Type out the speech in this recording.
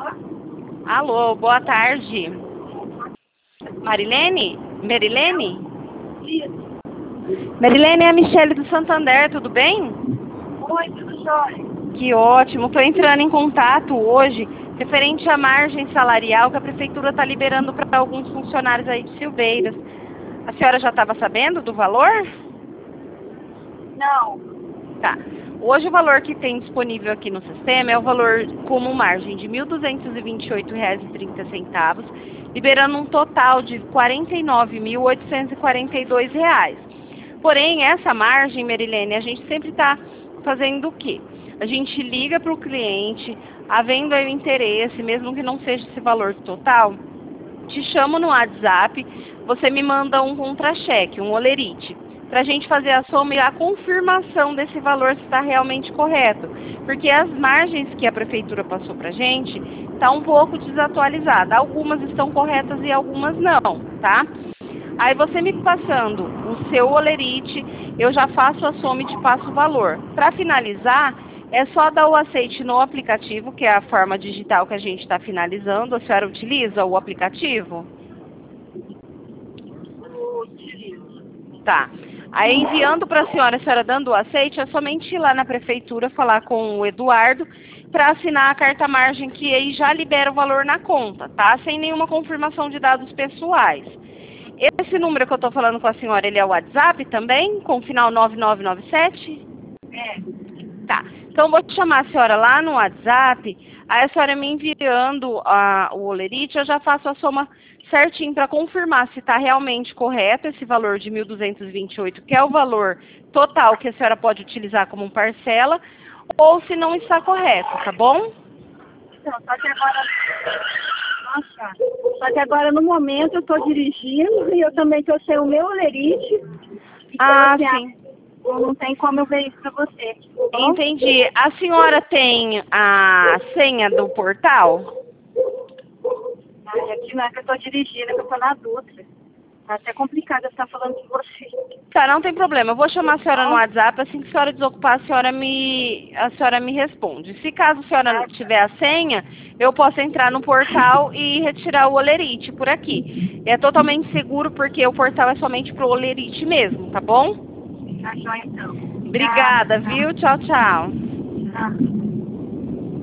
Alô, boa tarde. Marilene? Merilene? Isso. Merilene é a Michele do Santander, tudo bem? Oi, tudo jóia? Que ótimo, estou entrando em contato hoje referente à margem salarial que a Prefeitura está liberando para alguns funcionários aí de Silveiras. A senhora já estava sabendo do valor? Não. Tá. Hoje o valor que tem disponível aqui no sistema é o valor como margem de R$ 1.228,30, liberando um total de R$ 49.842. Porém, essa margem, Merilene, a gente sempre está fazendo o quê? A gente liga para o cliente, havendo aí o interesse, mesmo que não seja esse valor total, te chamo no WhatsApp, você me manda um contra-cheque, um olerite, para a gente fazer a soma e a confirmação desse valor se está realmente correto. Porque as margens que a Prefeitura passou para a gente está um pouco desatualizada. Algumas estão corretas e algumas não, tá? Aí você me passando o seu olerite, eu já faço a soma e te passo o valor. Para finalizar, é só dar o aceite no aplicativo, que é a forma digital que a gente está finalizando. A senhora utiliza o aplicativo? Utilizo. Tá. Aí enviando para a senhora dando o aceite, é somente ir lá na prefeitura falar com o Eduardo para assinar a carta margem, que aí já libera o valor na conta, tá? Sem nenhuma confirmação de dados pessoais. Esse número que eu estou falando com a senhora, ele é o WhatsApp também, com o final 9997? É. Tá. Então, vou chamar a senhora lá no WhatsApp, aí a senhora me enviando o olerite, eu já faço a soma certinho para confirmar se está realmente correto esse valor de 1.228, que é o valor total que a senhora pode utilizar como parcela, ou se não está correto, tá bom? Então, só que agora... Nossa. Só que agora, no momento, eu estou dirigindo e eu também estou sem o meu olerite. Então, Sim. Não tem como eu ver isso para você. Tá bom? Entendi. A senhora tem a senha do portal? Ai, aqui não é que eu estou dirigindo, é que eu estou na Dutra. Tá até complicado eu estar falando com você. Tá, não tem problema. Eu vou chamar a senhora no WhatsApp, assim que a senhora desocupar, a senhora me responde. Se caso a senhora não tiver a senha, eu posso entrar no portal e retirar o olerite por aqui. É totalmente seguro porque o portal é somente pro olerite mesmo, tá bom? Tá, então. Obrigada, viu? Tchau, tchau. Tá.